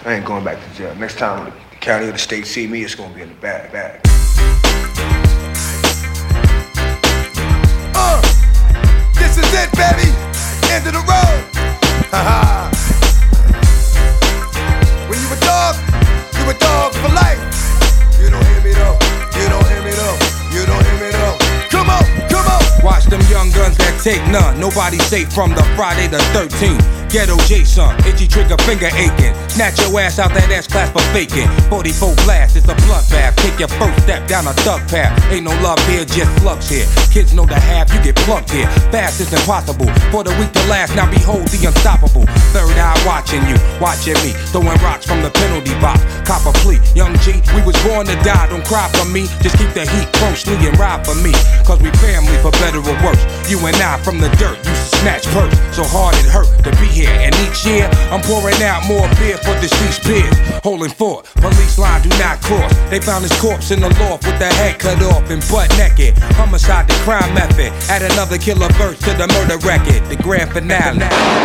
I ain't going back to jail. Next time the county or the state see me, it's gonna be in the bag. This is it, baby. End of the road. When you a dog for life. You don't hear me though. You don't hear me though. You don't hear me though. Come on. Watch them young guns that take none. Nobody safe from the Friday the 13th. Ghetto Jason, itchy trigger finger aching. Snatch your ass out that S-class for faking. 44 blast, it's a bloodbath. Take your first step down a thug path. Ain't no love here, just slugs here. Kids know the half, you get plucked here. Fast is impossible, for the weak to last. Now behold the unstoppable. Third eye watching you, watching me. Throwing rocks from the penalty box. Cop a plea, young G, we was born to die. Don't cry for me, just keep the heat closely and ride for me. Cause we family for better or worse. You and I from the dirt, used to snatch purse. So hard it hurt to be here. And each year, I'm pouring out more beer for deceased peers. Holding fort, police line do not cross. They found his corpse in the loft with the head cut off and butt naked. Homicide, the crime method. Add another killer verse to the murder record. The grand finale.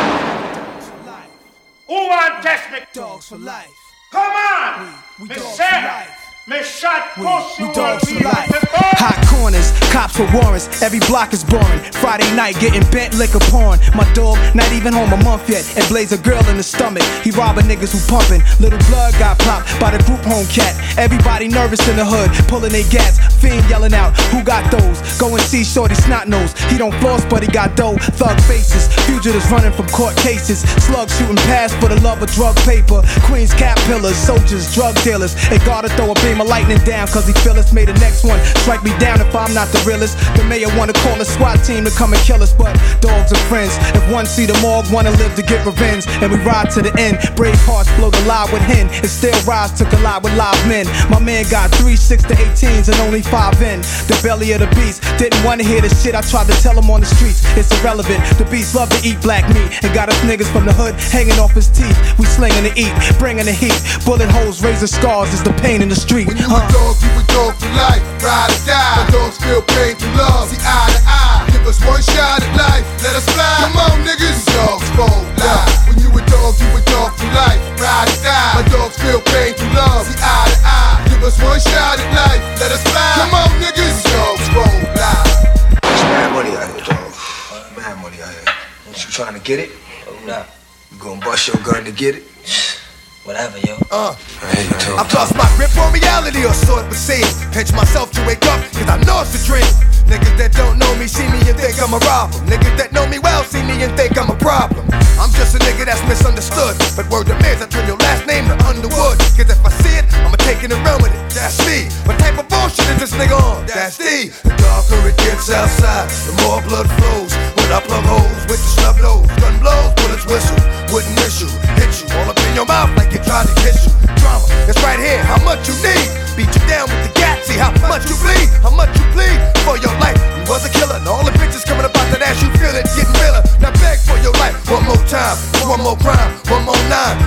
Who want test me? Dogs for life. Come on! We me dogs say, for life. me shot pussy We dogs for life. before. Hot corners, cops with warrants, every block is boring. Friday night getting bent liquor pouring. My dog not even home a month yet and blaze a girl in the stomach. He robbing niggas who pumping. Little blood got popped by the group home cat. Everybody nervous in the hood, pulling their gas. Fiend yelling out, who got those? Go and see shorty snot nose. He don't floss but he got dough. Thug faces, fugitives running from court cases. Slugs shooting past for the love of drug paper. Queens cap pillars, soldiers, drug dealers. They gotta throw a beam of lightning down cause he feel us. May the next one strike me down if I'm not the realest. The mayor wanna call a SWAT team to come and kill us, but dogs are friends. If one see the morgue, wanna live to get revenge. And we ride to the end. Brave hearts blow the lie with hen. And still rise to collide with live men. My man got 3 6 to 18s and only 5 in. The belly of the beast. Didn't wanna hear the shit I tried to tell him on the streets. It's irrelevant. The beast love to eat black meat. And got us niggas from the hood hanging off his teeth. We slinging to eat, bringing the heat. Bullet holes, razor scars is the pain in the street. When you a dog, you a dog for life. Ride or die. My dogs feel pain through love. See eye to eye. Give us one shot at life. Let us fly. Come on, niggas. Dogs roll live. When you a dog for life. Ride or die. My dogs feel pain through love. See eye to eye. Give us one shot at life. Let us fly. Come on, niggas. Dogs roll live. There's mad money out here, dog. Mad money out here. You trying to get it? Nah. You gonna bust your gun to get it? Whatever, yo. I've lost my grip on reality or so it would seem. Pinch myself to wake up, cause I know it's a dream. Niggas that don't know me see me and think I'm a robber. Niggas that know me well see me and think I'm a problem. I'm just a nigga that's misunderstood. But word to me is I turn your last name to Underwood. Cause if I see it, I'ma take it and run with it. That's me. What type of bullshit is this nigga on? That's D. The darker it gets outside, the more blood flows. When I plug holes with the snub nose. Gun blows, bullets whistle. Wouldn't miss you, hit you all up in your mouth like you tried to kiss you. Drama, it's right here, how much you need. Beat you down with the gat, see how much you bleed. How much you bleed for your life. You was a killer, and all the bitches coming up out that ass, you feel it, getting realer. Now beg for your life, one more time, one more crime, one more 9.